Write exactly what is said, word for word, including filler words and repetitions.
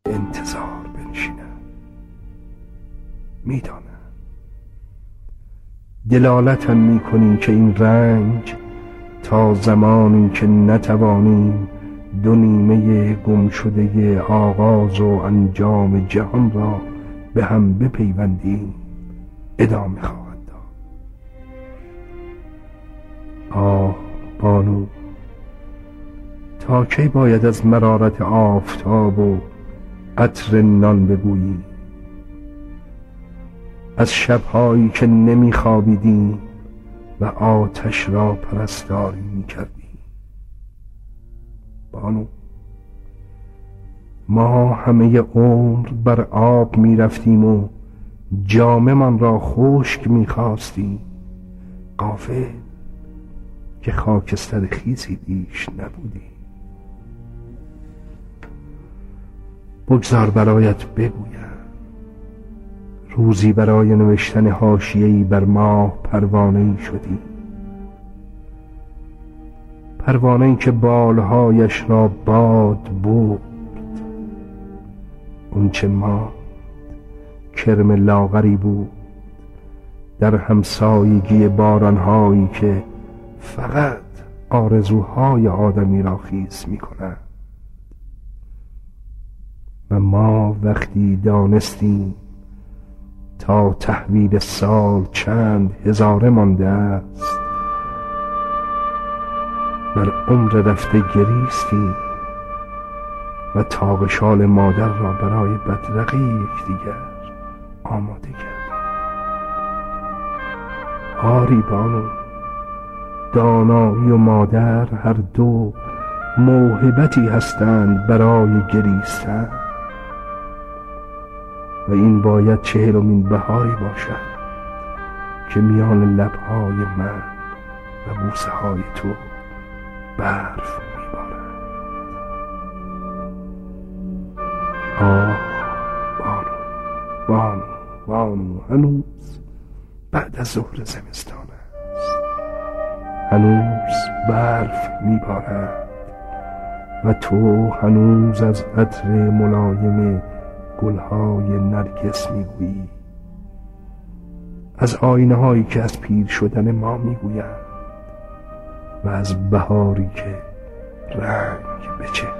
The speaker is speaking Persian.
انتظار بنشینم. میدانم دلالتم میکنی که این رنج تا زمانی که نتوانیم دو نیمه گم شده آغاز و انجام جهان را به هم بپیوندیم ادامه خواهد داد. آه بانو، تا کی باید از مرارت آفتاب و عطر نان بگویی؟ از شبهایی که نمیخوابیدیم و آتش را پرستاری میکردیم. بانو، ما همه عمر بر آب میرفتیم و جامه من را خشک میخواستیم، غافل که خاکستر خیزی بیش نبودی. بگذار برایت بگویم، روزی برای نوشتن حاشیه‌ای بر ماه پروانه‌ای شدی، پروانه‌ای که بالهایش را باد برد. اون چه ماند کرم لاغری بود در همسایگی بارانهایی که فقط آرزوهای آدمی را خیس می‌کنند. و ما وقتی دانستیم تا تحویل سال چند هزاره مانده است، بر عمر رفته گریستیم و تاق شال مادر را برای بدرقه یکدیگر آماده کردیم. آری بانو، دانایی و مادر هر دو موهبتی هستند برای گریستن و این باید چهلمین بهاری باشد که میان لبهای من و بوسه های تو برف میبارد. آه بانو، بانو، بانو، هنوز بعد از ظهر زمستان است، هنوز برف میبارد و تو هنوز از عطر ملایم گلهای نرگس میگویی، از آینه هایی که از پیر شدن ما میگویند و از بهاری که رنگ به چهره